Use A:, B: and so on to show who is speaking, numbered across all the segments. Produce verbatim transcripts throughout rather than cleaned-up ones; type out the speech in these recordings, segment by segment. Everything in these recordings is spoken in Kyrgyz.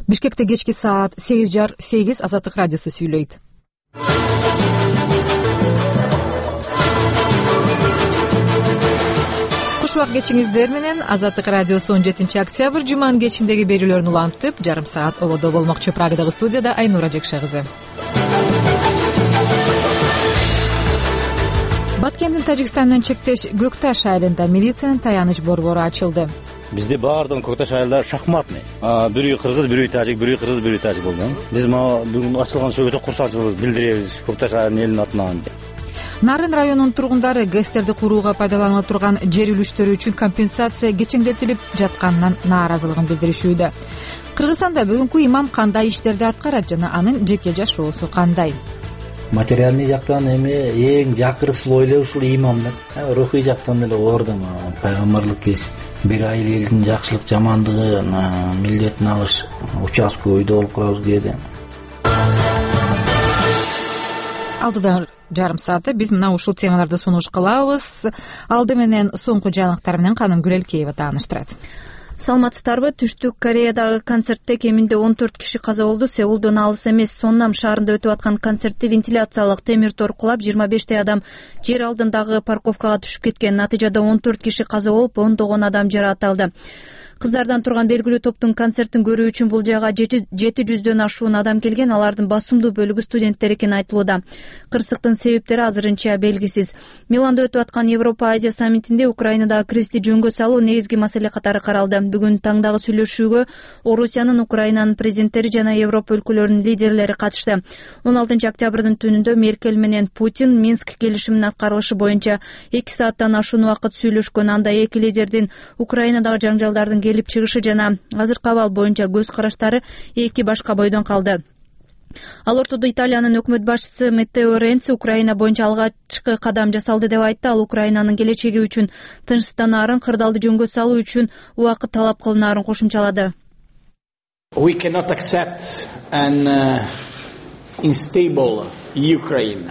A: Бишкекте кечки саат сегиз жарым сегиз Азаттык радиосу сүйлөйт. Куш убак кечиңиздер менен Азаттык радиосу он жетинчи октябрь жуманын кечиндеги берүүлөрүн улантып, жарым саат ободо болмокчу. Прагадагы студияда Айнура Жекше кызы. Баткендин Тажикстан менен чектеш Көкташ айылында милициянын таяныч борбору ачылды.
B: Бизде баардык Көкташ айылдары шахматный. Бирөө кыргыз, бирөө тажик, бирөө кыргыз, бирөө тажик болгон. Биз бүгүн ачылган үчүн өтө курсанчылык билдиребиз Көкташ айылынын элинин атынан.
A: Нарын районунун тургундары ГЭСтерди курууга пайдаланыла турган жер үлүштөрү үчүн компенсация кечеңдетилип жатканынан нааразылыгын билдиришүүдө. Кыргызстанда бүгүнкү имам кандай иштерди аткарат жана анын жеке жашоосу кандай?
C: Материальный жактан эми эң жакыр слойлор ушул имамдар. Рухий жактан деле ордун пайгамбарлык кесип, бир айыл элдин жакшылык жамандыгын милдетин алыш участка үйдө болуп калабыз кээде.
A: Алдыда жарым саатта биз мына ушул темаларды сунуш кылабыз. Алды менен соңку жаңылыктар менен Каным Гүлелкеева тааныштырат.
D: Саламатсыздарбы? Түштүк Кореядагы концертте кеминде он төрт киши каза болду. Сеулдон алыс эмес Соннам шаарында өтүп аткан концертте вентиляциялык темир тор кулап, жыйырма бештей адам жер алдындагы парковкага түшүп кеткен. Натыйжада он төрт киши каза болуп, ондогон адам жаракат алды. Кыздардан турган белгилүү топтун концертин көрүү үчүн бул жайга жети жүздөн ашуун адам келген. Алардын басымдуу бөлүгү студенттер экени айтылууда. Кырсыктын себептери азырынча белгисиз. Миланда өтүп аткан Европа-Азия саммитинде Украинадагы кризисти жөнгө салуу негизги маселе катары каралды. Бүгүн таңдагы сүйлөшүүгө Орусиянын, Украинанын президенттери жана Европа өлкөлөрүнүн лидерлери катышты. он алтынчы октябрдын түнүндө Меркель менен Путин Минск келишиминин аткарылышы боюнча эки сааттан ашуун убакыт сүйлөшкөн. Анда эки лидердин Украинадагы жаңжалдардын келип чыгышы жана азыркы абал боюнча көз караштары эки башка бойдон калды. Ал ортодо Италиянын өкмөт башчысы Маттео Ренци Украина боюнча алгачкы кадам жасалды деп айтты. Ал Украинанын келечеги үчүн тынчтанаарын, кырдаалды жөнгө салуу үчүн убакыт талап кылынаарын кошумчалады.
E: We cannot accept an uh, unstable Ukraine.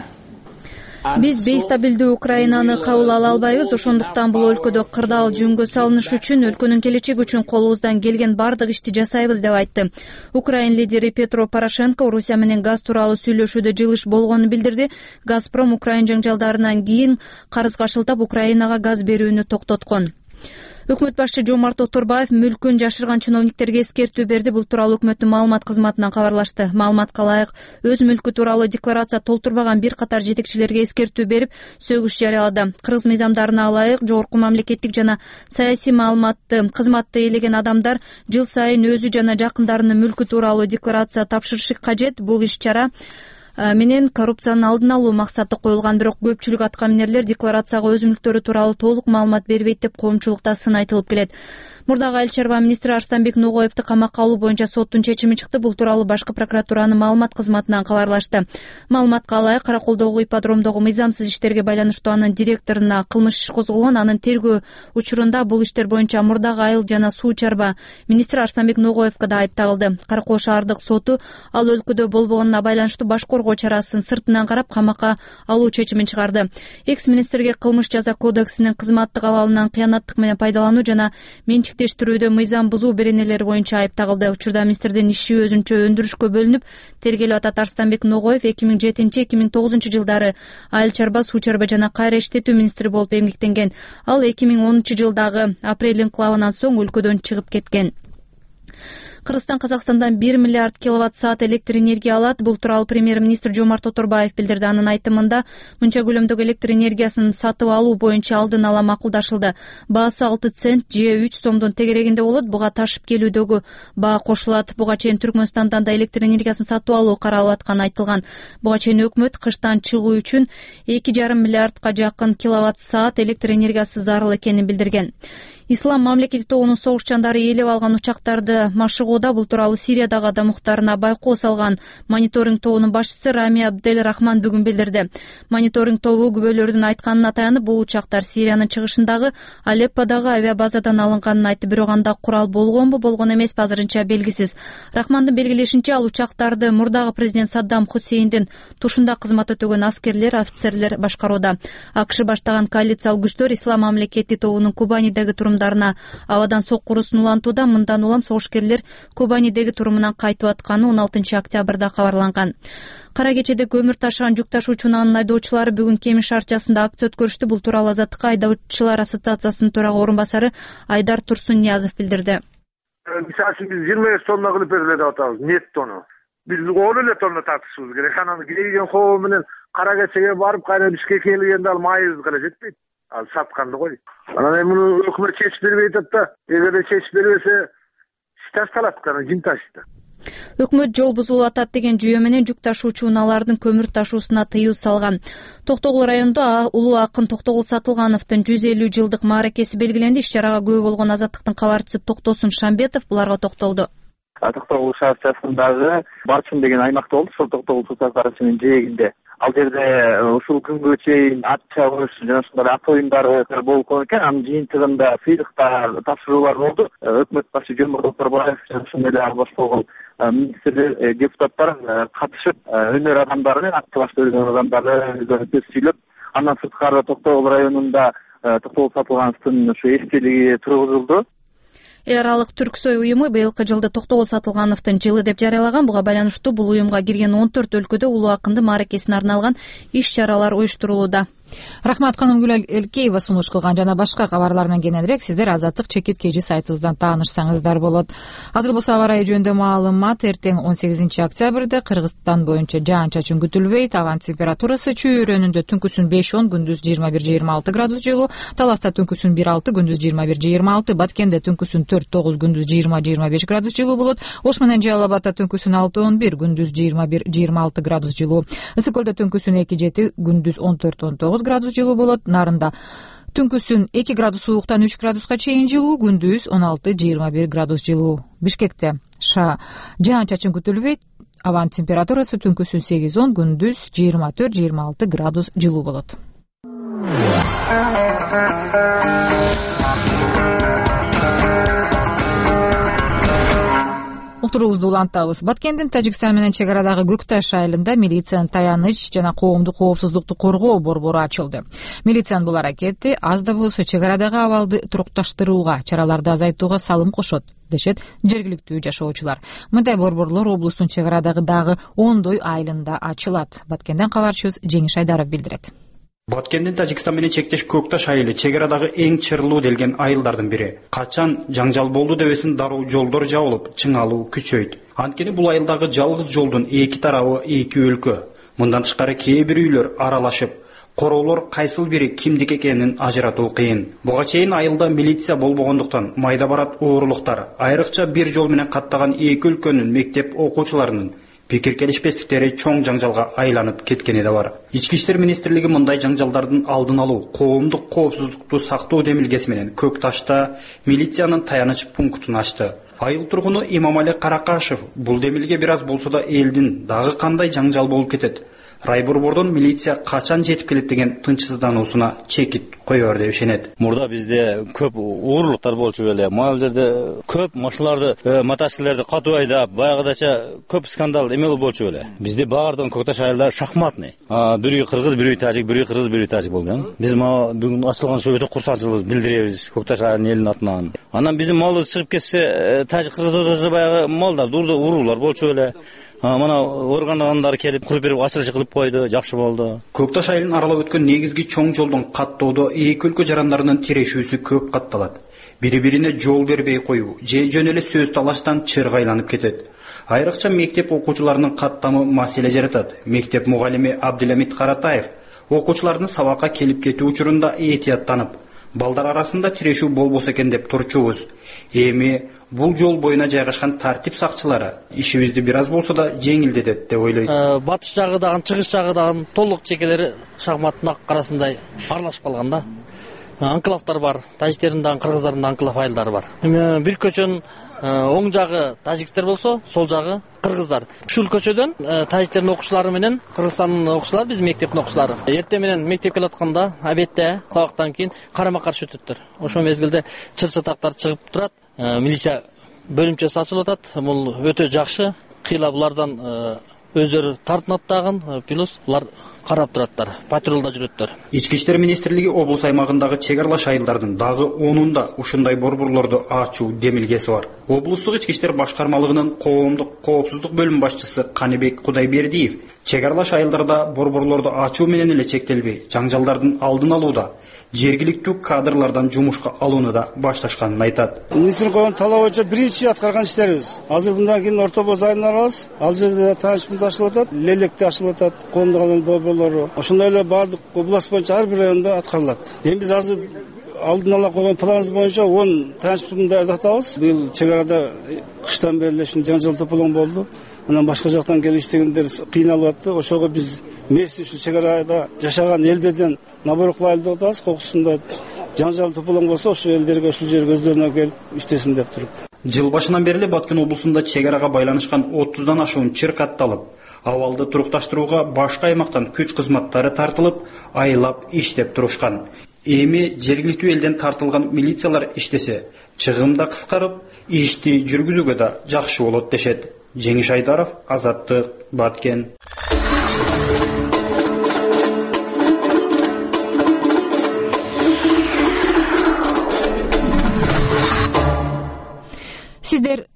D: Биз бейстабилдүү Украинаны кабыл ала албайбыз. Ошондуктан бул өлкөдө кырдаал жөнгө салыныш үчүн, өлкөнүн келечеги үчүн колубуздан келген бардык ишти жасайбыз деп айтты. Украин лидери Петро Порошенко Орусия менен газ тууралуу сүйлөшүүдө жылыш болгонун билдирди. Газпром Украин жаңжалдарынан кийин карызга шылтап Украинага газ берүүнү токтоткон. Өкмөт башчы Жомарт Оторбаев мүлкүн жашырган чиновниктерге эскертүү берди. Бул тууралуу өкмөттүн маалымат кызматынан кабарлашты. Маалыматка ылайык, өз мүлкү тууралуу декларация толтурбаган бир катар жетекчилерге эскертүү берип, сөгүш жарыялады. Кыргыз мыйзамдарына ылайык, жогорку мамлекеттик жана саясий маалыматты кызматты ээлеген адамдар жыл сайын өзү жана жакындарынын мүлкү тууралуу декларация тапшырышы кажет. Бул иш-чара менен коррупциянын алдын алуу максаты коюлган. Бирок көпчүлүк атка минерлер декларацияга өз мүлктөрү тууралуу толук маалымат бербейт деп коомчулукта сын айтылып келет. Мурдагы Айыл чарба министри Арстанбек Ногоевду камакка алуу боюнча соттун чечими чыкты. Бул тууралуу башкы прокуратуранын маалымат кызматынан кабарлашты. Маалыматка ылайык, Караколдогу ипподромдогу мыйзамсыз иштерге байланыштуу анын директоруна кылмыш иш козголгон. Анын тергөө учурунда бул иштер боюнча мурдагы Айыл жана суу чарба министри Арстанбек Ногоевго да айып тагылды. Каракол шаардык соту ал өлкөдө болбогонуна байланыштуу баш коргоо чарасын сыртынан карап камакка алуу чечимин чыгарды. Экс-министрге кылмыш жаза кодексинин кызматтык абалынан кыянаттык менен пайдалануу жана менчиктештирүүдө мыйзам бузуу беренелери боюнча айып тагылды. Учурда министрдин иши өзүнчө өндүрүшкө бөлүнүп, тергелип атат. Арстанбек Ногоев эки миң жетинчи эки миң тогузунчу жылдары Айыл чарба, суу чарба жана кайра иштетүү министри болуп эмгектенген. Ал эки миң онунчу жылдагы апрель инкылабынан соң өлкөдөн чыгып кеткен. Кыргызстан Казакстандан бир миллиард киловатт саат электр энергия алат. Бул тууралуу премьер-министр Жомарт Оторбаев билдирди. Анын айтымында мынча көлөмдөгү электр энергиясын сатып алуу боюнча алдын ала макулдашылды. Баасы алты цент же үч сомдун тегерегинде болот. Буга ташып келүүдөгү баа кошулат. Буга чейин Түркмөнстандан да электр энергиясын сатып алуу каралып атканы айтылган. Буга чейин өкмөт кыштан чыгуу үчүн эки жарым миллиардка жакын киловатт саат электр энергиясы зарыл экенин билдирген. Ислам мамлекети тобунун согушчандары ээлеп алган учактарды машыгууда. Бул тууралуу Сириядагы адам муктарына байкоо салган мониторинг тобунун башчысы Рами Абдель Рахман бүгүн билдирди. Мониторинг тобу күбөлөрдүн айтканына таянып, бул учактар Сириянын чыгышындагы Алепподагы авиабазадан алынганын айтты. Бирок анда курал болгонбу, болгон эмеспи азырынча белгисиз. Рахмандын белгилешинче, ал учактарды мурдагы президент Саддам Хусейндин тушунда кызмат өтөгөн аскерлер, офицерлер башкарууда. АКШ баштаган коалициялык күчтөр Ислам мамлекети тобунун Кубанидеги турун урамдарына абадан соккурусун улантууда. Мындан улам согушкерлер Кубанидеги турумунан кайтып атканы он алтынчы октябрда кабарланган. Кара кечеде көмүр ташыган жүк ташуучу унаанын айдоочулары бүгүн Кемиш арчасында акция өткөрүштү. Бул тууралуу Азаттыкка айдоочулар ассоциациясынын төрага орун басары Айдар Турсунниязов билдирди.
F: Мисалы үчүн биз жыйырма беш тонна кылып берилет деп атабыз, нет тонну. Биз он эле тонна тартышыбыз керек. Анан кирейген хоо менен кара кечеге барып кайра бизге келгенде ал майыбыз гана жетпейт. Ал сатканды кой. Анан эми муну өкмөт чечип бербей атат да. Эгерде чечип бербесе ташталат, кана жин ташты.
D: Өкмөт жол бузулуп атат деген жүйө менен жүк ташуучу унаалардын көмүр ташуусуна тыюу салган. Токтогул районунда улуу акын Токтогул Сатылгановдун жүз элүү жылдык мааракеси белгиленди. Иш чарага күбө болгон Азаттыктын кабарчысы Токтосун Шамбетов буларга токтолду.
G: Токтогул шаарчасындагы Барчын деген аймакта болду. Ошол Токтогул суу чарчынын жээгинде. Ал жерде ушул күнгө чейин ат чабыш жана ушундай ат оюндары болуп калган экен. Анын жыйынтыгында сыйлыктар тапшыруулар болду. Өкмөт башы Жоморт Оторбаев жана ошондой эле башка министрлер, депутаттар катышып, өнөр адамдары менен атты башта өргөн адамдарды көз сүйлөп, андан сырткары Токтогул районунда Токтогул Сатылгановдун ушу эстелиги тургузулду.
D: Эл аралык Түрксой уюму быйылкы жылды Токтогул Сатылгановдун жылы деп жарыялаган. Буга байланыштуу бул уюмга кирген он төрт өлкөдө улуу акынды мааракесине арналган иш-чаралар уюштурулууда.
A: Рахмат Канымгүл Элкеева сунуш кылган жана башка кабарларынан кененирээк сиздер Азаттык чекит кежи сайтыбыздан таанышсаңыздар болот. Азыр болсо аба ырайы жөнүндө маалымат. Эртең он сегизинчи октябрда Кыргызстан боюнча жаан-чачын күтүлбөйт. Абанын температурасы чүйүрөнүндө түнкүсүн беш он, күндүз жыйырма бир жыйырма алты градус жылуу, Таласта түнкүсүн бир алты, күндүз жыйырма бир жыйырма алты, Баткенде түнкүсүн төрт тогуз, күндүз жыйырма жыйырма беш градус жылуу болот. Ош менен Жалал Абадта түнкүсүн алты он бир, күндүз жыйырма бир жыйырма алты градус жылуу. Ысык Көлдө түнкүсүн эки жети, күндүз он төрт он тогуз градус жылуу болот. Нарында түнкүсүн эки градус сууктан үч градуска чейин жылуу, күндүз он алты жыйырма бир градус жылуу. Бишкекте ша жаан-чачын күтүлбөйт. Абанын температурасы түнкүсүн сегиз он, күндүз жыйырма төрт жыйырма алты градус жылуу болот. Уктуруубузду улантабыз. Баткендин Тажикстан менен чек арадагы Көкташ айылында милициянын таяныч жана коомдук коопсуздукту коргоо борбору ачылды. Милициянын бул аракети аз да болсо чек арадагы абалды турукташтырууга, чараларды азайтууга салым кошот, дешет жергиликтүү жашоочулар. Мындай борборлор облустун чек арадагы дагы ондой айылында ачылат. Баткенден кабарчыбыз Жеңиш Айдаров билдирет.
H: Баткендин Тажикстан менен чектеш Көкташ айылы чек арадагы эң чырлуу делген айылдардын бири. Качан жаңжал болду дебесин дароо жолдор жабылып, чыңалуу күчөйт. Анткени бул айылдагы жалгыз жолдун эки тарабы эки өлкө. Мындан тышкары кээ бир үйлөр аралашып, короолор кайсыл бири кимдики экенин ажыратуу кыйын. Буга чейин айылда милиция болбогондуктан майда барат оорулуктар, айрыкча бир жол менен каттаган эки өлкөнүн мектеп окуучуларынын пикир келишпестиктери чоң жаңжалга айланып кеткени да бар. Ички иштер министрлиги мындай жаңжалдардын алдын алуу, коомдук коопсуздукту сактоо демилгеси менен Көкташта милициянын таяныч пунктун ачты. Айыл тургуну Имамали Каракашев бул демилге бир аз болсо да элдин дагы кандай жаңжал болуп кетет, райборбордон милиция качан жетип келет деген тынчсыздануусуна чекит коёр деп ишенет.
B: Мурда бизде көп уурулуктар болчу эле. Могул жерде көп машиналарды, мотоциклдерди катуу айдап, баягыдача көп скандал эме болчу эле. Бизде баардыгы Көкташ айылда шахматный. Бирөө кыргыз, бирөө тажик, бирөө кыргыз, бирөө тажик болгон. Биз бүгүн ачылган ошо өтө курсанчылыгыбызды билдиребиз Көкташ айылынын элинин атынан. Анан биздин малыбыз чыгып кетсе, тажик кыргыз ортосунда баягы малдар, уурулар болчу эле. Мана орган адамдары келип куруп берип ачылыш кылып койду, жакшы болду.
H: Көкташ айылын аралап өткөн негизги чоң жолдун каттоодо эки өлкө жарандарынын тирешүүсү көп катталат. Бири-бирине жол бербей коюу, же жөн эле сөз талаштан чырга айланып кетет. Айрыкча мектеп окуучуларынын каттамы маселе жаратат. Мектеп мугалими Абдиламит Каратаев окуучулардын сабакка келип кетүү учурунда этияттанып, балдар арасында тирешүү болбосо экен деп турчубуз. Эми бул жол боюна жайгашкан тартип сакчылары ишибизди бир аз болсо да жеңилдетет деп ойлойт.
I: Батыш жагы дагы, чыгыш жагы дагы толук чекелери шахматтын арасында аралашып калган да. Анклавдар бар, тажиктердин дагы, кыргыздардын да анклав айылдары бар. Эми бир көчөнүн оң жагы тажиктер болсо, сол жагы кыргыздар. Ушул көчөдөн тажиктердин окуучулары менен кыргызстандын окуучулары, биз мектептин окуучулары эртең менен мектепке келатканда обедте сабактан кийин карама-каршы өтөттөр. Ошол мезгилде чыр-чатактар чыгып турат. Милиция бөлүмчөсү ачылып атат. Бул өтө жакшы. Кыйла булардан өздөрү тартынат дагы, плюс булар карап тураттар, патрулда жүрөттөр.
H: Ички иштер министрлиги облус аймагындагы чек аралаш айылдардын дагы онунда ушундай борборлорду ачуу демилгеси бар. Облустук ички иштер башкармалыгынын коомдук коопсуздук бөлүм башчысы Каныбек Кудайбердиев чек аралаш айылдарда борборлорду ачуу менен эле чектелбей, жаңжалдардын алдын алууда жергиликтүү кадрлардан жумушка алууну да башташканын айтат.
J: Министр коюн талап боюнча биринчи аткарган иштерибиз. Азыр мындан кийин орто боз айылдарыбыз, ал жерде таанышмын ашылып атат, лелекте ашылып атат, коомдук борборлору. Ошондой эле баардык область боюнча ар бир районда аткарылат. Эми биз азыр алдын ала койгон планыбыз боюнча он таанышмынды атабыз. Быйыл чек арада кыштан бери эле ушул жаңжал тополоң болду. Анан башка жактан келип иштегендер кыйналып атты. Ошого биз месте ушул чек арада жашаган элдерден набор кылайлы деп атабыз. Кокусунда жаңжал тополоң болсо ошол элдерге ушул жерге өздөрүнө келип иштесин деп туруп.
H: Жыл башынан бери Баткен облусунда чек арага байланышкан отуздан ашуун чыр катталып, абалды турукташтырууга башка аймактан күч кызматтары тартылып, айлап иштеп турушкан. Эми жергиликтүү элден тартылган милициялар иштесе, чыгым да кыскарып, ишти жүргүзүүгө да жакшы болот дешет. Жеңиш Айдаров, Азаттык, Баткен.
A: Сиздер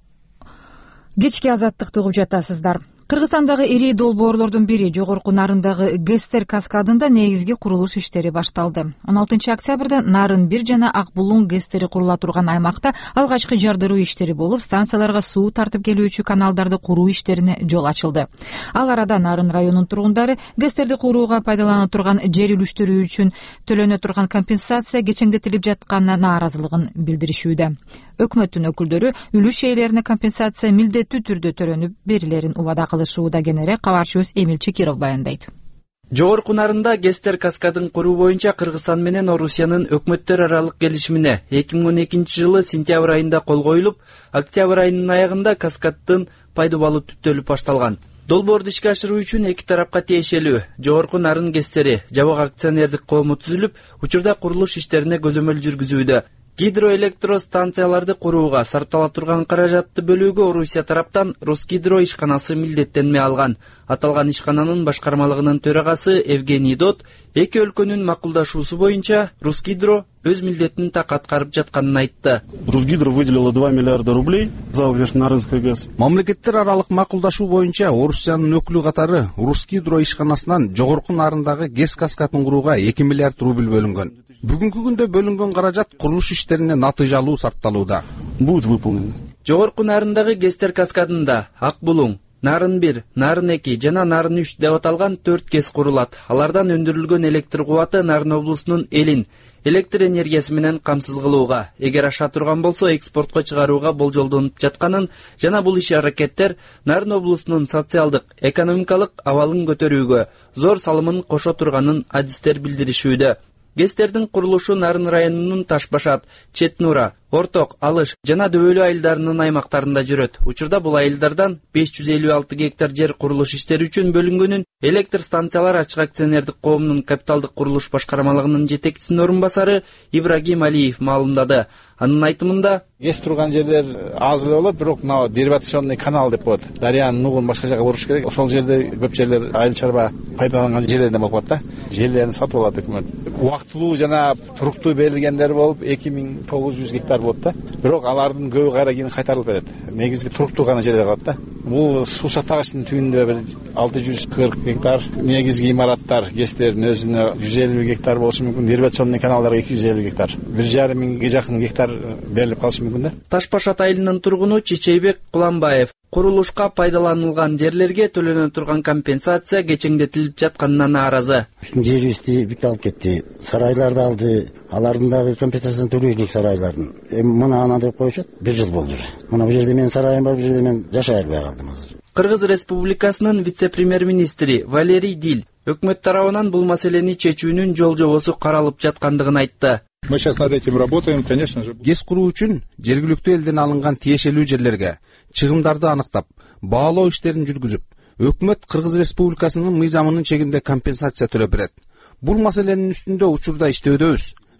A: кечки Азаттыкты угуп жатасыздар. Кыргызстандагы ири долбоорлордун бири жогорку Нарындагы Гестер каскадында негизги курулуш иштери башталды. он алтынчы октябрда Нарын бир жана Ак Булуң Гестери курула турган аймакта алгачкы жардыруу иштери болуп, станцияларга суу тартып келүүчү каналдарды куруу иштерине жол ачылды. Ал арада Нарын районунун тургундары Гестерди курууга пайдалана турган жер үлүштөрү үчүн төлөнө турган компенсация кечеңдетилип жатканына нааразылыгын билдиришүүдө. Өкмөттүн өкүлдөрү үлүш ээлерине компенсация милдеттүү түрдө төлөнүп берилерин убада кылышууда генере кабарчыбыз Эмил Чекиров баяндайт.
K: Жогорку Нарында Гестер каскадын куруу боюнча Кыргызстан менен Орусиянын өкмөттөр аралык келишимине эки миң он экинчи жылы сентябрь айында кол коюлуп, октябрь айынын аягында каскаддын пайдубалы түптөлүп башталган. Долбоорду ишке ашыруу үчүн эки тарапка тиешелүү Жогорку Нарын Гестери жабык акционердик коому түзүлүп, учурда курулуш иштерине көзөмөл жүргүзүүдө. Гидроэлектростанцияларды курууга сарптала турган каражатты бөлүүгө Орусия тараптан Росгидро ишканасы милдеттенме алган. Аталган ишкананын башкармалыгынын төрагасы Евгений Дот эки өлкөнүн макулдашуусу боюнча Росгидро өз милдетин так аткарып жатканын айтты.
L: Росгидро выделила два миллиарда рублей за Верхнарынский ГЭС.
M: Мамлекеттер аралык макулдашуу боюнча Орусиянын өкүлү катары Росгидро ишканасынан Жогорку Нарындагы ГЭС каскатын курууга эки миллиард рубль бөлүнгөн. Бүгүнкү күндө бөлүнгөн каражат курулуш иштерине натыйжалуу сарпталууда.
L: Будет выполнено.
K: Жогорку Нарындагы Гестер каскадында Ак Булуң, Нарын бир, Нарын эки жана Нарын үч деп аталган төрт ГЭС курулат. Алардан өндүрүлгөн электр кубаты Нарын облусунун элин электр энергиясы менен камсыз кылууга, эгер аша турган болсо экспортко чыгарууга болжолдонуп жатканын жана бул иш-аракеттер Нарын облусунун социалдык, экономикалык абалын көтөрүүгө зор салымын кошо турганын адистер билдиришүүдө. ГЭСтердин курулушу Нарын районунун Ташбашат, Четнура, Орток, Алыш жана Дөбөлүү айылдарынын аймактарында жүрөт. Учурда бул айылдардан беш жүз элүү алты гектар жер курулуш иштери үчүн бөлүнгөнүн электр станциялар ачык акционердик коомунун капиталдык курулуш башкармалыгынын жетекчисинин орун басары Ибрагим Алиев маалымдады. Анын айтымында
N: ГЭС турган жерлер аз эле болот, бирок мына деривационный канал деп коет. Дарыянын нугун башка жака буруш керек. Ошол жерде көп жерлер айыл чарба пайдаланган жерлерден болуп калат да. Жерлерин сатып алат өкмөт. Убактылуу жана туруктуу берилгендер болуп эки миң тогуз жүз гектар болот да. Бирок алардын көбү кайра кийин кайтарылып берет. Негизги туруктуу гана жерлер калат да. Бул суу сактагычтын түбүндө бир алты жүз кырк гектар, негизги имараттар ГЭСтердин өзүнө жүз элүү гектар болушу мүмкүн, деривационный каналдарга эки жүз элүү гектар, бир жарым миңге жакын гектар берилип калышы мүмкүн да.
K: Ташбашат айылынын тургуну Чечейбек Куланбаев курулушка пайдаланылган жерлерге төлөнө турган компенсация кечеңдетилип жатканына нааразы.
O: Жерибизди бүт алып кетти. Сарайларды алды. Алардын дагы компенсациясын төлөйбүк сарайлардын. Эми мына ана деп коюшат. бир жыл болду. Мына бул жерде менин сарайым бар, бул жерде мен жашай албай калдым азыр.
K: Кыргыз Республикасынын вице-премьер-министри Валерий Дил өкмөт тарабынан бул маселени чечүүнүн жол жобосу каралып жаткандыгын айтты.
P: Мы сейчас над этим работаем, конечно же.
M: ГЭС куруу үчүн жергиликтүү элден алынган тиешелүү жерлерге чыгымдарды аныктап, баалоо иштерин жүргүзүп, өкмөт Кыргыз Республикасынын мыйзамынын чегинде компенсация төлөп берет. Бул маселенин үстүндө учурда иштөөдөбүз.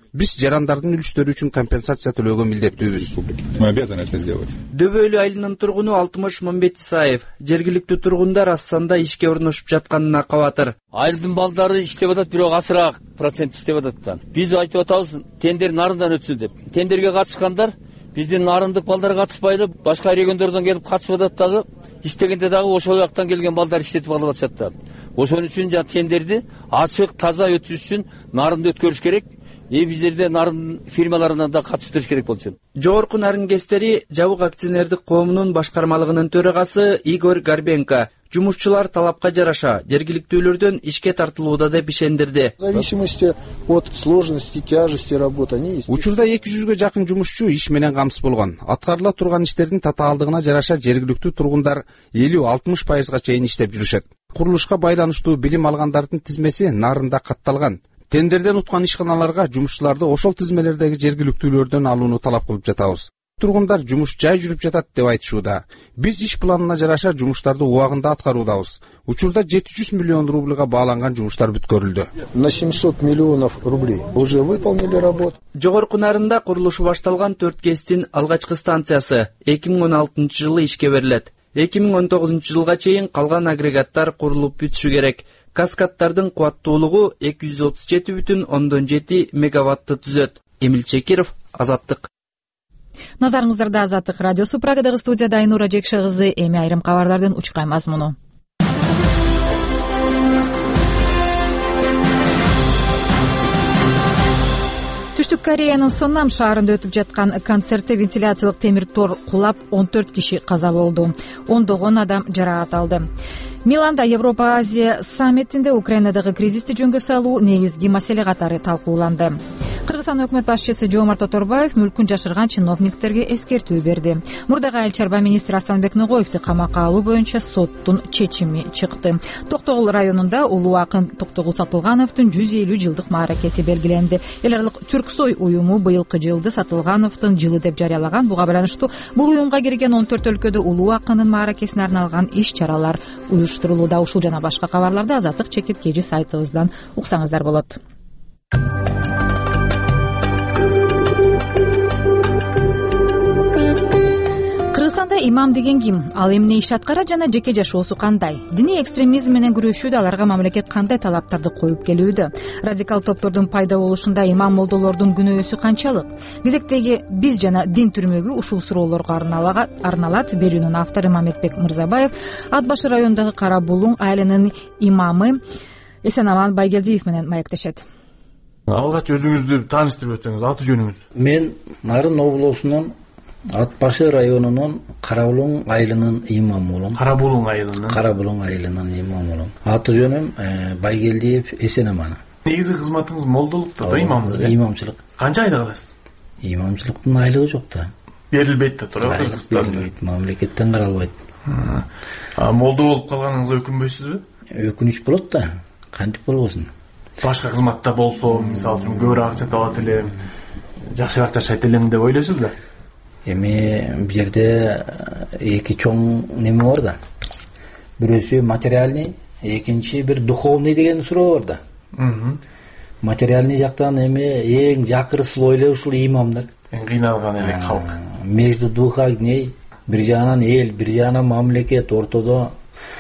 M: Биз жарандардын үлүштөрү үчүн компенсация төлөөгө милдеттүүбүз.
P: Мы обязаны это сделать.
K: Дөбөлү айылынын тургуну Алтымыш Мамбетисаев жергиликтүү тургундар Ассанда ишке орношуп жатканына кабатыр.
Q: Айылдын балдары иштеп атат, бирок азыраак процент иштеп атат. Биз айтып атабыз, тендер нарындан өтсүн деп. Тендерге катышкандар биздин нарындык балдар катышпайды, башка региондордон келип катышып атат дагы, иштегенде дагы ошол жактан келген балдар иштетип алып атышат да. Ошон үчүн жана тендерди ачык, таза өтүш үчүн нарынды өткөрүш керек. И биздерде нарын фирмаларынан да катыштырыш керек болчу.
K: Жогорку нарын кестери Жабык акционердик коомунун башкармалыгынын төрагасы Игорь Горбенко жумушчулар талапка жараша жергиликтүүлөрдөн ишке тартылууда деп ишендирди.
R: В зависимости от сложности, тяжести работы они есть.
M: Учурда эки жүзгө жакын жумушчу иш менен камсыз болгон. Аткарыла турган иштердин татаалдыгына жараша жергиликтүү тургундар элүү алтымыш пайызга чейин иштеп жүрүшөт. Курулушка байланыштуу билим алгандардын тизмеси нарында катталган. Тендерден уткан ишканаларга жумушчуларды ошол тизмелердеги жергиликтүүлөрдөн алууну талап кылып жатабыз. Тургундар жумуш жай жүрүп жатат деп айтышууда. Биз иш планына жараша жумуштарды убагында аткаруудабыз. Учурда жети жүз миллион рубльга бааланган жумуштар бүткөрүлдү.
R: На семьсот миллионов рублей уже выполнили работу.
K: Жогорку нарында курулушу башталган төрт кесиптин алгачкы станциясы эки миң он алтынчы жылы ишке берилет. эки миң он тогузунчу жылга чейин калган агрегаттар курулуп бүтүшү керек. Каскадтардын кубаттуулугу эки жүз отуз жети бүтүн ондон жети мегаватты түзөт. Эмил Чекиров, Азаттык.
A: Назарыңыздарда Азаттык радиосу. Прагадагы студияда Айнура Жекше кызы. Эми айрым кабарлардын учкай мазмуну. Түштүк Кореянын Соннам шаарында өтүп жаткан концертте вентиляциялык темир тор кулап он төрт киши каза болду. ондогон адам жаракат алды. Миланда Европа Азия саммитинде Украинадагы кризисти жөнгө салуу негизги маселе катары талкууланды. Кыргызстан өкмөт башчысы Жомарт Оторбаев мүлкүн жашырган чиновниктерге эскертүү берди. Мурдагы айыл чарба министри Астанбек Ногоевди камакка алуу боюнча соттун чечими чыкты. Токтогул районунда улуу акын Токтогул Сатылгановдун жүз элүү жылдык мааракеси белгиленди. Эл аралык Түрксой уюму быйылкы жылды Сатылгановдун жылы деп жарыялаган. Буга байланыштуу бул уюмга кирген он төрт өлкөдө улуу акындын мааракесине арналган иш-чаралар уюштурулууда. Ушул жана башка кабарларды Азаттык чекит кежи сайтыбыздан уксаңыздар болот. Кыргызстанда имам деген ким? Ал эмне иш аткарат жана жеке жашоосу кандай? Диний экстремизм менен күрөшүүдө аларга мамлекет кандай талаптарды коюп келүүдө? Радикал топтордун пайда болушунда имам молдолордун күнөөсү канчалык? Кезектеги биз жана дин түрмөгү ушул суроолорго арналат. Берүүнүн автору Мамедбек Мырзабаев Ат башы районундагы Кара Булуң айылынын имамы Эсенаман Байгелдиев менен маектешет.
S: Алгач өзүңүздү тааныштырып өтсөңүз, аты жөнүңүз?
C: Мен Нарын облусунун Ат башы районунун Кара Булуң айылынын имамы болом.
S: Кара Булуң айылынын?
C: Кара Булуң айылынын имамы болом. Аты жөнүм Байгелдиев Эсенаман.
S: Негизи кызматыңыз молдолукта да, имамдык?
C: Имамчылык.
S: Канча айда кыласыз?
C: Имамчылыктын айлыгы жок да.
S: Берилбейт да туурабы?
C: Айлык берилбейт, мамлекеттен каралбайт.
S: А молдо болуп калганыңызга өкүнбөйсүзбү?
C: Өкүнүч болот да. Кантип болбосун?
S: Башка кызматта болсо, мисалы үчүн көбүрөөк акча табат элем, жакшыраак жашайт элем деп ойлойсуз да?
C: Эми бул жерде эки чоң неме бар да. Бирөөсү материальный, экинчи бир духовный деген суроо бар да. Материальный жактан эми эң жакыр слой эле ушул имамдар.
S: Эң кыйналган эле калк.
C: Между двух огней, бир жагынан эл, бир жагынан мамлекет, ортодо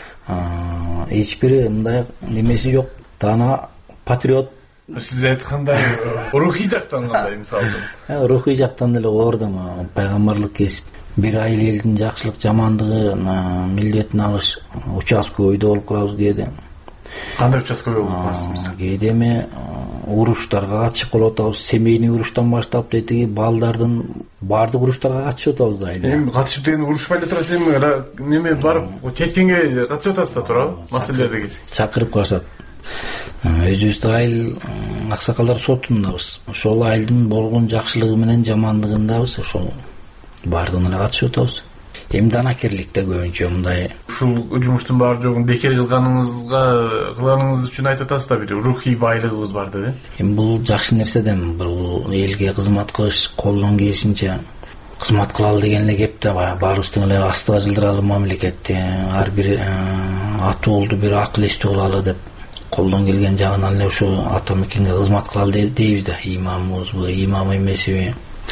C: эч бир мындай немеси жок. Тана патриот.
S: Сиз айткандай рухий жактан кандай мисалы үчүн?
C: Рухий жактан эле оордум, пайгамбарлык кесип. Бир айыл элдин жакшылык жамандыгын милдетин алыш участковыйда болуп калабыз кээде.
S: Кандай участковый болуп каласыз?
C: Кээде эми уруштарга катышып калып атабыз, семейный уруштан баштап дейтиги балдардын баардык уруштарга катышып атабыз да.
S: Эми катышып деген урушпай эле турасыз, эми неме барып чечкенге катышып атасыз да туурабы? Маселелерди
C: чакырып калышат. Өзүбүздүн айыл аксакалдар сотундабыз. Ошол айылдын болгон жакшылыгы менен жамандыгындабыз, ошол баардыгына катышып атабыз. Эми данакерликте көбүнчө мындай.
S: Ушул жумуштун баары жогун бекер кылганыңызга кылганыңыз үчүн айтып атасыз да, бир рухий байлыгыбыз бар деп.
C: Эми бул жакшы нерсе да, бул элге кызмат кылыш, колдон келишинче кызмат кылалы деген эле кеп да, баарыбыздын эле астыга жылдыралы мамлекетти, ар бир атуулду бир акыл эстүү кылалы деп колдон келген жагынан эле ушу ата мекенге кызмат кылалы дейбиз да, имамыбызбы, имам эмесиби,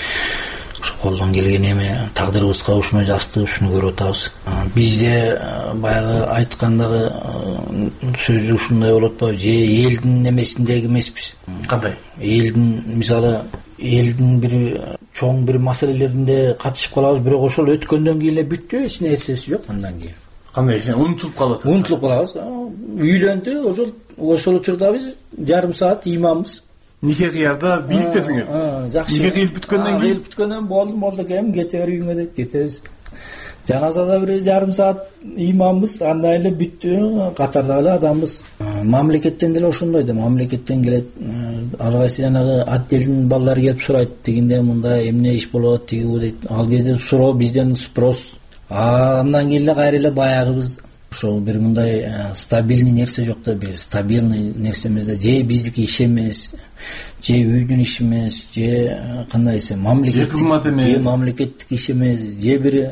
C: колдон келген эме тагдырыбызга ушуну жазды, ушуну көрүп атабыз. Бизде баягы айткандагы сөзү ушундай болуп атпайбы, же элдин немесиндеги эмеспиз.
S: Кандай?
C: Элдин, мисалы, элдин бир чоң бир маселелеринде катышып калабыз, бирок ошол өткөндөн кийин эле бүттү, эч нерсеси жок андан кийин.
S: Кандай сен унутулуп калат?
C: Унутулуп калабыз. Үйлөндү, ошол ошол учурда биз жарым саат имамбыз.
S: Нике кыярда бийликтесиңер.
C: Жакшы.
S: Нике кыйылып бүткөндөн кийин,
C: кыйылып бүткөндөн болду, болду экен, кете бер үйүңө дейт, кетебиз. Жаназада бир жарым саат имамбыз, андан эле бүттү, катарда эле адамбыз. Мамлекеттен деле ошондой да, мамлекеттен келет, ар кайсы жанагы отделдин балдары келип сурайт, тигинде мындай эмне иш болот, тиги бу дейт. Ал кезде суроо, бизден спрос. Андан кийин эле кайра эле баягыбыз. Ошол бир мындай стабильный нерсе жок да, бир стабильный нерсе эмес да, же биздики иш эмес, же үйдүн иши эмес, же кандай десем, мамлекеттик же мамлекеттик иш эмес, же бир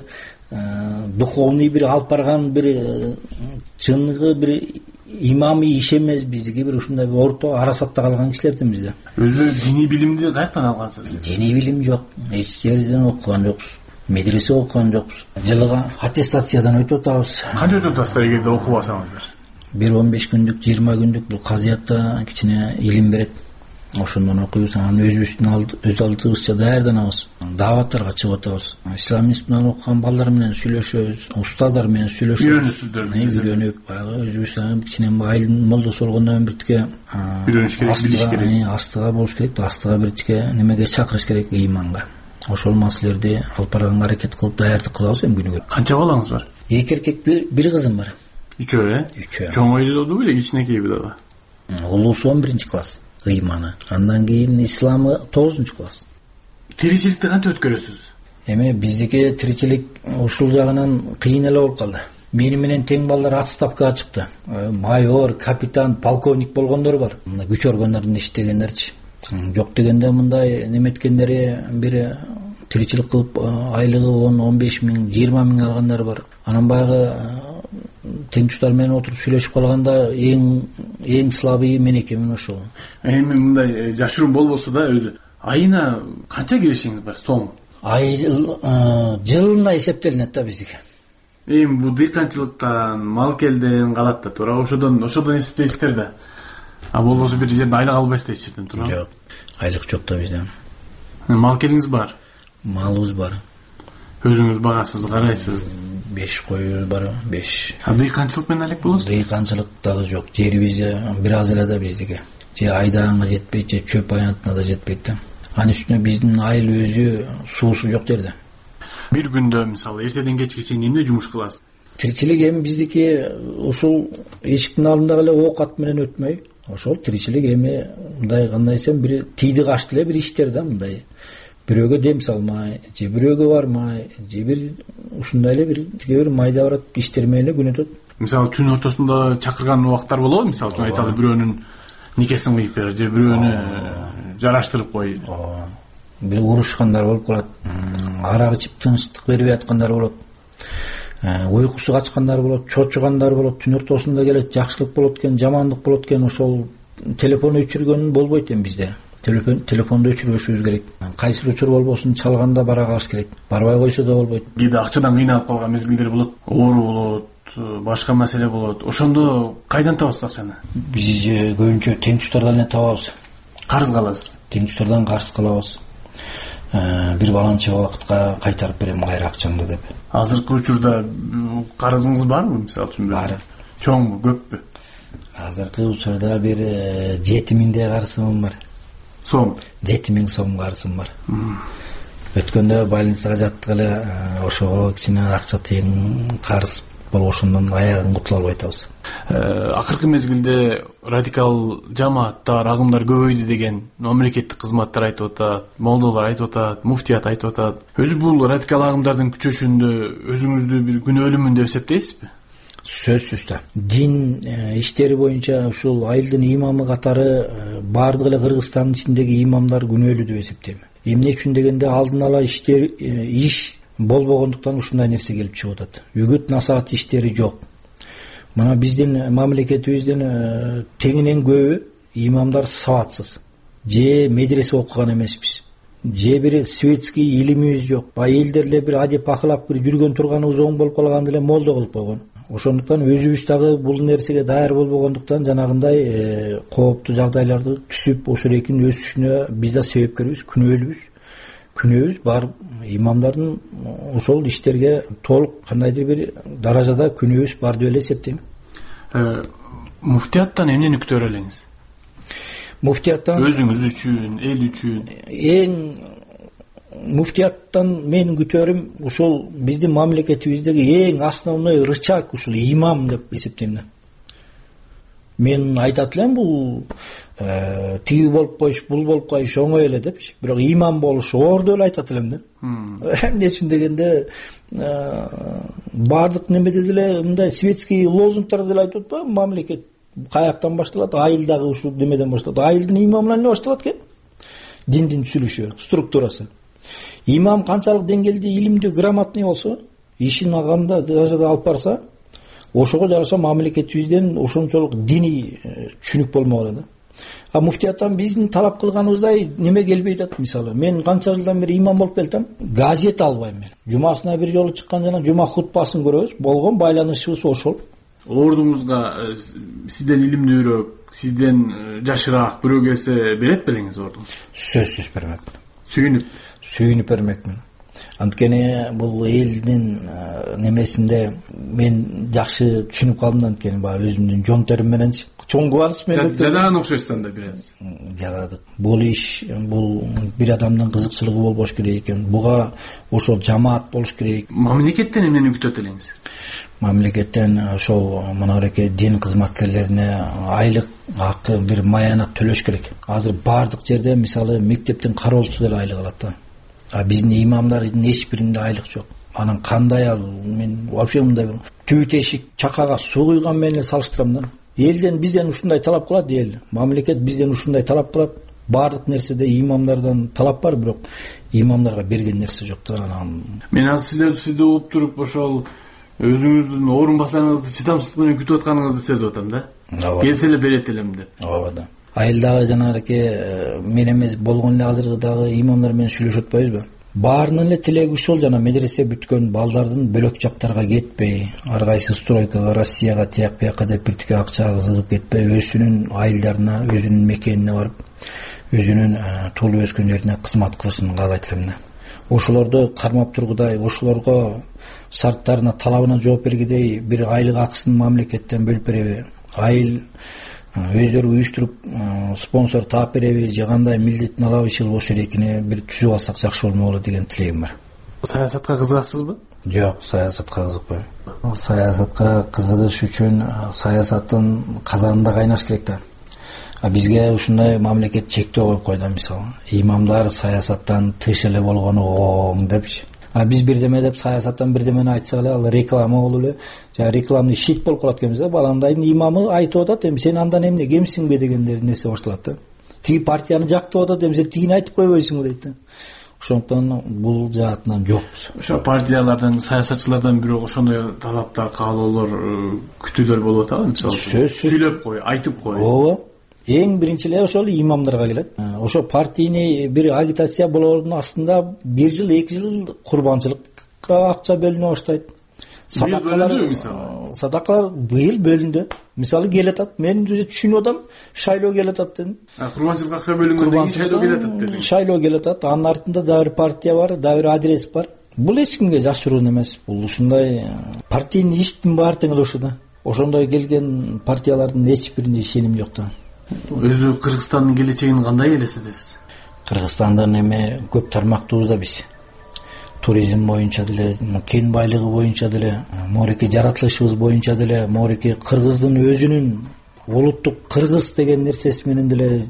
C: духовный бир алып барган бир чыныгы бир имамий иш эмес, биздики бир ушундай орто арасатта калган кишилерденбиз да.
S: Өзү диний билимди каяктан алгансыз?
C: Диний билим жок, эч жерден окуган жокпуз. Медресе окуган жокпуз. Жылыга аттестациядан өтүп атабыз.
S: Кантип өтүп атасыздар эгерде окубасаңыздар?
C: Бир он беш күндүк, жыйырма күндүк бул казыятта кичине илим берет. Ошондон окуйбуз, анан өзүбүздүн өз алдыбызча даярданабыз. Дааваттарга чыгып атабыз. Ислам институтунан окуган балдар менен сүйлөшөбүз, устаздар менен сүйлөшөбүз.
S: Үйрөнүсүздөр.
C: Үйрөнүп, баягы өзүбүз кичине айылдын молдосу болгондон биртике
S: үйрөнүш керек, билиш керек.
C: Астыга болуш керек, астыга биртике немеге чакырыш керек, иманга. Ошол маселелерди алып барганга аракет кылып даярдык кылабыз эми күнүгө.
S: Канча балаңыз бар?
C: Эки эркек, бир кызым бар.
S: Үчөө, э?
C: Үчөө.
S: Чоң ойдодубу эле кичинекейби дагы?
C: Улуусу он биринчи класс, ыйманы. Андан кийин исламы тогузунчу класс.
S: Тиричиликти кантип өткөрөсүз?
C: Эми биздики тиричилик ушул жагынан кыйын эле болуп калды. Мени менен тең балдар отставкага чыкты. Майор, капитан, полковник болгондор бар. Мына күч органдарында иштегендерчи. Жок дегенде мындай неметкендери бир тиричилик кылып айлыгы он он беш миң, жыйырма миң алгандар бар. Анан баягы теңчүстөр менен отуруп сүйлөшүп калганда эң эң слабый мен экенмин ошол.
S: Эми мындай жашыруун болбосо да өзү айына канча киришиңиз бар сом?
C: Ай жылына эсептелинет да биздики.
S: Эми бул дыйканчылыктан, мал келден калат да туура, ошодон ошодон эсептейсиздер да. А болбосо бир жерден айлык албайсыздар эч жерден, туура?
C: Жок, айлык жок да бизде.
S: Мал келиңиз бар?
C: Малыбыз бар.
S: Өзүңүз багасыз, карайсыз?
C: Беш коюбуз бар, беш.
S: А дыйканчылык менен элек болосуз?
C: Дыйканчылык дагы жок. Жерибизде бир аз эле да биздики. Же айдаганга жетпейт, же чөп аянтына да жетпейт да. Анын үстүнө биздин айыл өзү суусу жок жерде.
S: Бир күндө мисалы эртеден кечке чейин эмне жумуш кыласыз?
C: Тиричилик эми биздики ушул эшиктин алдындагы эле оокат менен өтмөй. Ошол тиричилик эми мындай кандай десем бир тийди кашты эле бир иштер да, мындай. Бирөөгө дем салмай, же бирөөгө бармай, же бир ушундай эле бир тиге бир майда барат иштермей эле күн өтөт.
S: Мисалы түн ортосунда чакырган убактар болобу? Мисалы үчүн айталы бирөөнүн никесин кыйып берер, же бирөөнү жараштырып кой.
C: Бир урушкандар болуп калат, арак ичип тынчтык бербей аткандар болот. Уйкусу качкандар болот, чочугандар болот, түн ортосунда келет, жакшылык болот экен, жамандык болот экен, ошол телефон өчүргөн болбойт эми бизде. Телефон телефонду өчүрбөшүбүз керек. Кайсы учур болбосун чалганда бара калыш керек. Барбай койсо да болбойт.
S: Кээде акчадан кыйналып калган мезгилдер болот, оору болот, башка маселе болот. Ошондо кайдан табасыз акчаны?
C: Биз көбүнчө теңчүстөрдөн эле табабыз.
S: Карызга аласыз?
C: Теңчүстөрдөн карызга алабыз. Бир баланча убакытка кайтарып берем кайра акчаңды деп.
S: Азыркы учурда карызыңыз барбы, мисалы үчүн?
C: Бар.
S: Чоңбу, көппү?
C: Азыркы учурда бир жети миңдей карызым бар.
S: Сом?
C: жети миң сом карызым бар. Өткөндө больницага жаттык эле, ошого кичине акча тең карыз болуп ошондон аягын кутула албай атабыз.
S: Акыркы мезгилде радикал жамааттар, агымдар көбөйдү деген мамлекеттик кызматтар айтып атат, молдолор айтып атат, муфтият айтып атат. Өзү бул радикал агымдардын күчөшүндө өзүңүздү бир күнөө өлүмүн деп эсептейсизби?
C: Сөзсүз да. Дин иштери боюнча ушул айылдын имамы катары баардык эле Кыргызстандын ичиндеги имамдар күнөөлүү деп эсептейм. Эмне үчүн дегенде алдын ала иштер иш болбогондуктан ушундай нерсе келип чыгып атат. Үгүт насаат иштери жок. мына биздин мамлекетибиздин теңинен көбү имамдар сабатсыз, же медресе окуган эмеспиз, же бир светский илимибиз жок. Элдер эле бир адеп акылап бир жүргөн турганыбыз оң болуп калганда эле молдо кылып койгон. Ошондуктан өзүбүз дагы бул нерсеге даяр болбогондуктан жанагындай кооптуу жагдайларды түшүп ошол экинин өсүшүнө биз да себепкербиз, күнөөлүүбүз. Күнөөбүз бар имамдардын ошол иштерге толук кандайдыр бир даражада күнөөбүз бар деп эле эсептейм.
S: Муфтияттан эмнени күтө элеңиз?
C: Муфтияттан
S: өзүңүз үчүн, эл үчүн?
C: Эң муфтияттан мен күтөрүм ошол биздин мамлекетибиздеги эң основной рычаг ушул имам деп эсептейм. Мен айтат элем бул тиги болуп коюш, бул болуп коюш оңой эле депчи, бирок имам болуш оор деп эле айтат элем да. Эмне үчүн дегенде баардык немеде деле мындай светский лозунгдар деле айтып атпайбы, мамлекет каяктан башталат, айылдагы ушул немеден башталат. Айылдын имамынан эле башталат экен. Диндин түзүлүшү, структурасы. Имам канчалык деңгээлде илимдүү, грамотный болсо, ишин аганда даражада алып барса, ошого жараша мамлекетибизден ошончолук диний түшүнүк болмок эле да. А муфтияттан биздин талап кылганыбыздай неме келбей атат. Мисалы, мен канча жылдан бери имам болуп келатам, газет албайм мен. Жумасына бир жолу чыккан жана жума хутбасын көрөбүз, болгон байланышыбыз ошол.
S: Ордуңузга сизден илимдүүрөөк, сизден жашыраак бирөө келсе берет белеңиз ордуңуз?
C: Сөзсүз бермекмин.
S: Сүйүнүп?
C: Сүйүнүп бермекмин. Анткени бул элдин немесинде мен жакшы түшүнүп калдым, анткени баягы өзүмдүн жон терим мененчи. Чоң кубаныч менен
S: жадаган окшойсуң да бираз.
C: Жададык. Бул иш бул бир адамдын кызыкчылыгы болбош керек экен. Буга ошол жамаат болуш керек.
S: Мамлекеттен эмнени күтөт элеңиз?
C: Мамлекеттен ошол мынабеке дин кызматкерлерине айлык акы бир маянат төлөш керек. Азыр бардык жерде мисалы мектептин кароолчусу деле айлык алат да. А биздин имамдардын эч биринде айлык жок. Анан кандай ал, мен вообще мындай бир түбү тешик чакага суу куйган менен салыштырам да. Элден бизден ушундай талап кылат эл. Мамлекет бизден ушундай талап кылат. Бардык нерседе имамдардан талап бар, бирок имамдарга берген нерсе жок да. Анан
S: мен азыр сиздерди сизде угуп туруп ошол өзүңүздүн орун басарыңызды чыдамсыздык менен күтүп атканыңызды сезип атам да. Келсе эле берет элем деп.
C: Ооба да. Айылдагы жанагы мен эмес болгон эле азыркыдагы имамдар менен сүйлөшүп атпайбызбы? Баарынын эле тилеги ушул, жана медресе бүткөн балдардын бөлөк жактарга кетпей, ар кайсы стройкага, Россияга, тияк бияка деп биртике акча кызыгып кетпей, өзүнүн айылдарына, өзүнүн мекенине барып, өзүнүн туулуп өскөн жерине кызмат кылышын каалайт элем да. Ошолорду кармап тургудай, ошолорго шарттарына, талабына жооп бергидей бир айлык акысын мамлекеттен бөлүп береби? Айыл өздөрү уюштуруп спонсор таап береби, же кандай милдеттин алабы иши болуш керекине бир түзүп алсак жакшы болмок деген тилегим бар.
S: Саясатка кызыгасызбы?
C: Жок, саясатка кызыкпайм. Саясатка кызыгыш үчүн саясаттын казанында кайнаш керек да. А бизге ушундай мамлекет чектөө коюп койду, мисалы, имамдар саясаттан тыш эле болгону оң депчи. А биз бирдеме деп саясаттан бирдемени айтсак эле ал реклама болуп эле, жана рекламный щит болуп калат экенбиз да. Баландайдын имамы айтып атат, эми сен андан эмне кемсиңби дегендер нерсе башталат да. Тиги партияны жактап атат, эми сен тигини айтып койбойсуңбу дейт да. Ошондуктан бул жаатынан жокпуз.
S: Ошо партиялардан, саясатчылардан бирок ошондой талаптар, каалоолор, күтүүлөр болуп атабы? Мисалы, сүйлөп кой, айтып кой.
C: Ооба. Эң биринчи эле ошол имамдарга келет. Ошо партийный бир агитация болоордун астында бир жыл, эки жыл курбанчылыкка акча бөлүнө баштайт. Садакалар, садакалар быйыл бөлүндү. Мисалы келатат, мен түшүнүп атам, шайлоо келатат дедим.
S: Курбанчылыкка акча бөлүнгөндөн кийин шайлоо келатат дедим.
C: Шайлоо келатат, анын артында дагы бир партия бар, дагы бир адрес бар. Бул эч кимге жашыруун эмес. Бул ушундай партийный иштин баары тең эле ушу да. Ошондой келген партиялардын эч биринде ишеним жок да.
S: Өзү Кыргызстандын келечегин кандай элестетесиз?
C: Кыргызстандын эме көп тармактуубуз да биз. Туризм боюнча деле, кен байлыгы боюнча деле, морики жаратылышыбыз боюнча деле, морики кыргыздын өзүнүн улуттук кыргыз деген нерсеси менен деле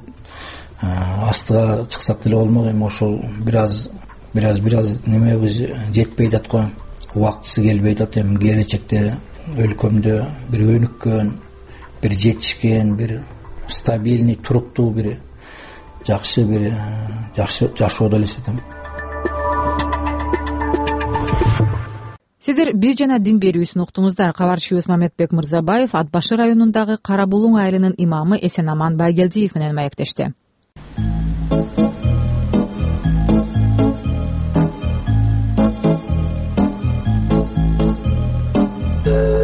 C: астыга чыксак деле болмок. Эми ошол бир аз бир аз бир аз немебиз жетпей атат го. Убактысы келбей атат. Эми келечекте өлкөмдө бир өнүккөн, бир жетишкен, бир стабильный, туруктуу бир жакшы бир жакшы жашоо деп элестетем.
A: сиздер биз жана дин берүүсүн уктуңуздар. Кабарчыбыз Мамедбек Мырзабаев Ат башы районундагы Кара Булуң айылынын имамы Эсенаман Байгелдиев менен маектешти.
T: Yeah.